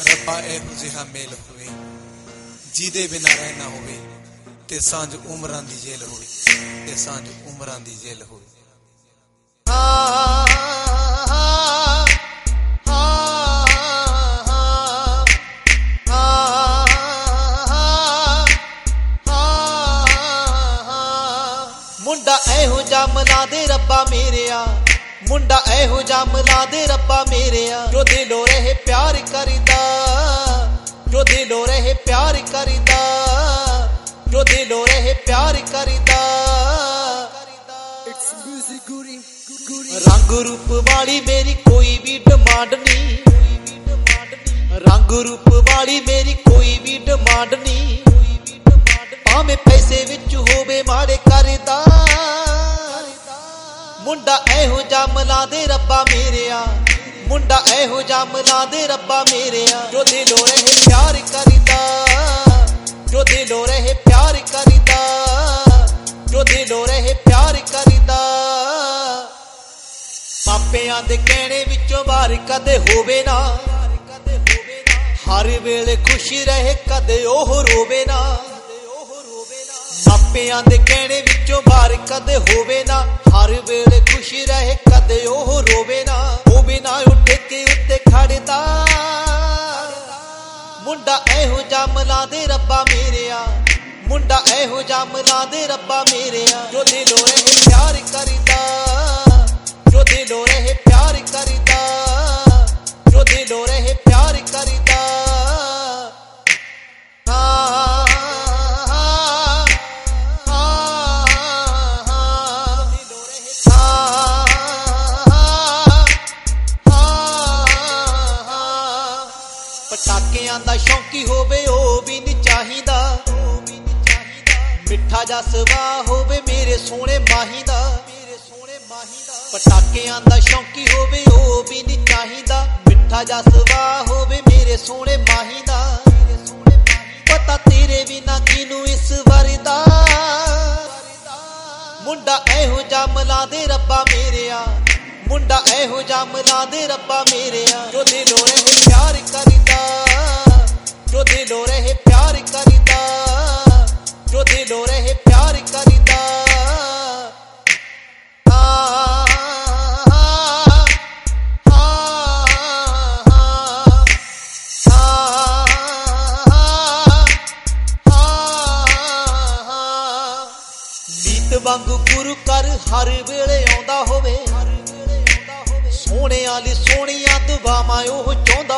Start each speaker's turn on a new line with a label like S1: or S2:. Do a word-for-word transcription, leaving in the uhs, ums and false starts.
S1: ਰੱਬਾ ਇਹੋ ਜਿਹਾ ਮੇਲ ਹੋਵੇ ਜਿਹਦੇ ਬਿਨਾਂ ਰਹਿਣਾ ਹੋਵੇ ਤੇ ਸਾਂਝ ਉਮਰਾਂ ਦੀ ਜੇਲ ਹੋਵੇ ਤੇ ਸਾਂਝ ਉਮਰਾਂ ਦੀ ਜੇਲ ਹੋਵੇ।
S2: ਮੁੰਡਾ ਇਹੋ ਜਿਹਾ ਮਿਲਾ ਦੇ ਰੱਬਾ ਮੇਰਿਆ, ਮੁੰਡਾ ਇਹੋ ਜਿਹਾ ਮਿਲਾ ਦੇ ਰੱਬਾ ਮੇਰਿਆ, ਜੋ ਦਿਲੋਂ ਰਹੇ ਪਿਆਰ ਕਰੀਦਾ, ਜੋ ਦਿਲੋਂ ਰਹੇ ਪਿਆਰ ਕਰੀਦਾ, ਜੋ ਦਿਲੋਂ ਰਹੇ ਪਿਆਰ ਕਰੀਦਾ। ਰੰਗ ਰੂਪ ਵਾਲੀ ਮੇਰੀ ਕੋਈ ਵੀ ਡਿਮਾਂਡ ਨਹੀਂ, ਰੰਗ ਰੂਪ ਵਾਲੀ ਮੇਰੀ ਕੋਈ ਵੀ ਡਿਮਾਂਡ ਨਹੀਂ, ਭਾਵੇਂ ਪੈਸੇ ਵਿੱਚ ਹੋਵੇ ਮਾੜੇ ਕਰਦਾ। ਮੁੰਡਾ ਇਹੋ ਜਿਹਾ ਮਿਲਾ ਦੇ ਰੱਬਾ ਮੇਰਿਆ, ਮੁੰਡਾ ਇਹੋ ਜਿਹਾ ਮਿਲਾ ਦੇ ਰੱਬਾ ਮੇਰਿਆ, ਜੋ ਦਿਲੋਂ ਰਹੇ ਪਿਆਰ ਕਰੀਦਾ, ਜੋ ਦਿਲੋਂ ਰਹੇ ਪਿਆਰ ਕਰੀਦਾ, ਜੋ ਦਿਲੋਂ ਰਹੇ ਪਿਆਰ ਕਰੀਦਾ। ਪਾਪਿਆਂ ਦੇ ਕਹਿਣੇ ਵਿੱਚੋਂ ਬਾਹਰ ਕਦੇ ਹੋਵੇ ਨਾ, ਹਰ ਵੇਲੇ ਖੁਸ਼ੀ ਰਹੇ ਕਦੇ ਉਹ ਰੋਵੇ ਨਾ। ਮਾਪਿਆਂ ਦੇ ਕਹਿਣੇ ਵਿੱਚੋਂ ਬਾਹਰ ਕਦੇ ਹੋਵੇ ਨਾ, ਹਰ ਵੇਲੇ ਖੁਸ਼ੀ ਰਹੇ ਕਦੇ ਉਹ ਰੋਵੇ ਨਾ। ਹੋਵੇ ਨਾ ਉੱਠ ਕੇ ਉੱਤੇ ਖੜਦਾ, ਮੁੰਡਾ ਇਹੋ ਜਿਹਾ ਮਿਲਾ ਦੇ ਰੱਬਾ ਮੇਰਿਆ, ਮੁੰਡਾ ਇਹੋ ਜਿਹਾ ਮਿਲਾ ਦੇ ਰੱਬਾ ਮੇਰਿਆ, ਜੋ ਦਿਲੋਂ ਰਹੇ ਪਿਆਰ ਕਰੀਦਾ, ਜੋ ਦਿਲੋਂ ਰਹੇ ਪਿਆਰ ਕਰੀਦਾ, ਜੋ ਦਿਲੋਂ ਰਹੇ ਪਿਆਰ ਕਰੀਦਾ। ਪਟਾਕਿਆਂ ਦਾ ਸ਼ੌਂਕੀ ਹੋਵੇ ਉਹ ਵੀ ਨਹੀਂ ਚਾਹੀਦਾ, ਮਿੱਠਾ ਜਿਹਾ ਸੁਭਾਅ ਹੋਵੇ ਮੇਰੇ ਸੋਹਣੇ ਮਾਹੀ ਦਾ। ਪਟਾਕਿਆਂ ਦਾ ਸ਼ੌਂਕੀ ਹੋਵੇ ਉਹ ਵੀ ਨਹੀਂ ਚਾਹੀਦਾ, ਮਿੱਠਾ ਜਿਹਾ ਸੁਭਾਅ ਹੋਵੇ ਮੇਰੇ ਸੋਹਣੇ ਮਾਹੀ ਦਾ। ਪਤਾ ਤੇਰੇ ਬਿਨਾਂ ਕਿਨੂੰ ਇਸ ਵਾਰੀ ਦਾ, ਮੁੰਡਾ ਇਹੋ ਜਿਹਾ ਮਿਲਾ ਦੇ ਰੱਬਾ ਮੇਰਿਆ, ਮੁੰਡਾ ਇਹੋ ਜਿਹਾ ਮਿਲਾ ਦੇ ਰੱਬਾ ਮੇਰਿਆ, ਜੋ ਦਿਲੋਂ ਰਹੇ ਪਿਆਰ ਕਰੀਦਾ, ਜੋ ਦਿਲੋਂ ਰਹੇ ਪਿਆਰ ਕਰੀਦਾ, ਜੋ ਦਿਲੋਂ ਰਹੇ ਪਿਆਰ ਕਰੀਦਾ। ਨੀਤ ਵਾਂਗੂ ਗੁਰੂ ਕਰ ਹਰ ਵੇਲੇ ਆਉਂਦਾ ਹੋਵੇ, ਸੋਹਣਿਆਂ ਲਈ ਸੋਹਣੀਆਂ ਦੁਆਵਾਂ ਉਹ ਚਾਹੁੰਦਾ